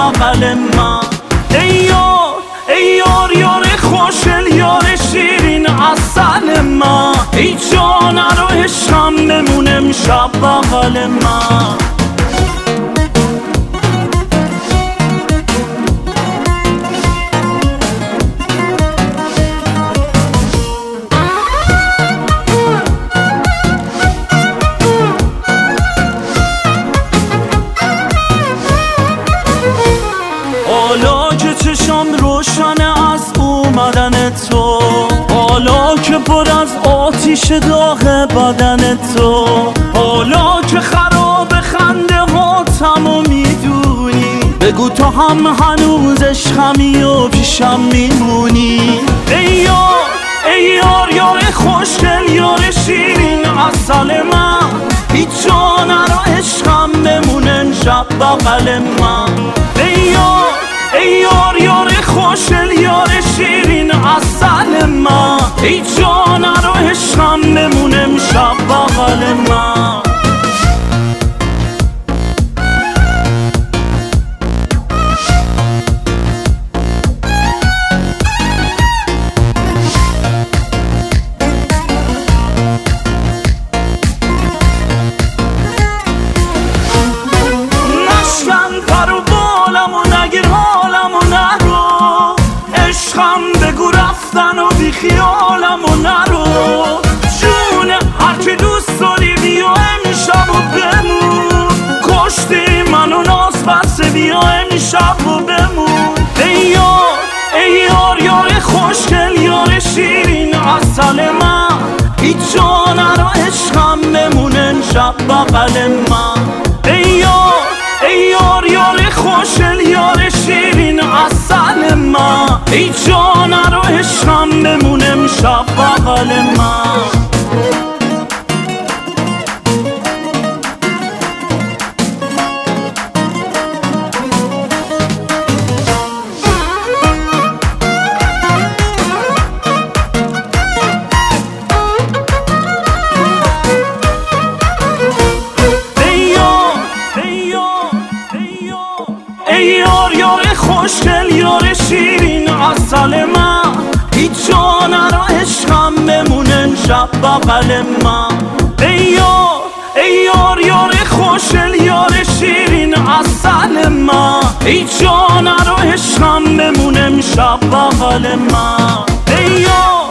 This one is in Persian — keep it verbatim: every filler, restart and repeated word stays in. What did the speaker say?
بغل ما. ای یار ای یار یار خوشل یار شیرین عسل ما. ای جان رو عشقم بمونه امشب بغل ما. حالا که چشم روشنه از اومدن تو، حالا که پر از آتیش داغ بدن تو، حالا که خراب خنده هاتم و میدونی، بگو تو هم هنوز عشقمی و پیشم میمونی. ای یار ای یار یار خوشگل یار شیرین عسل من. هیچ جا نرو عشقم بمونه امشب بغل من. ای یار ای یار یار خوشل یار شیرین عسل من. ای جان رو عشقم بمونه امشب بغل من. نشکن پر و بالم و نگیر حالم و نرو، عشقم بگو رفتن و بی خیالم و نرو. جون هر که دوست داری بیا امشب و بمون، کشتی منو ناز بسته بیا امشب و بمون. ای یار ای یار یار خوشگل یار شیرین عسل من. هیچ جا نرو عشقم بمونه امشب بغل من. ای یار ای یار یار خوشل یار شیرین عسل من. ای جان رو عشقم بمونه امشب بغل من. ای یار یار خوشگل یار شیرین عسل من. هیچ جا نرو عشقم بمونه امشب بغل من. ای یار ای یار یار خوشگل یار شیرین عسل من. ای جا نرو عشقم بمونه امشب بغل من. ای یار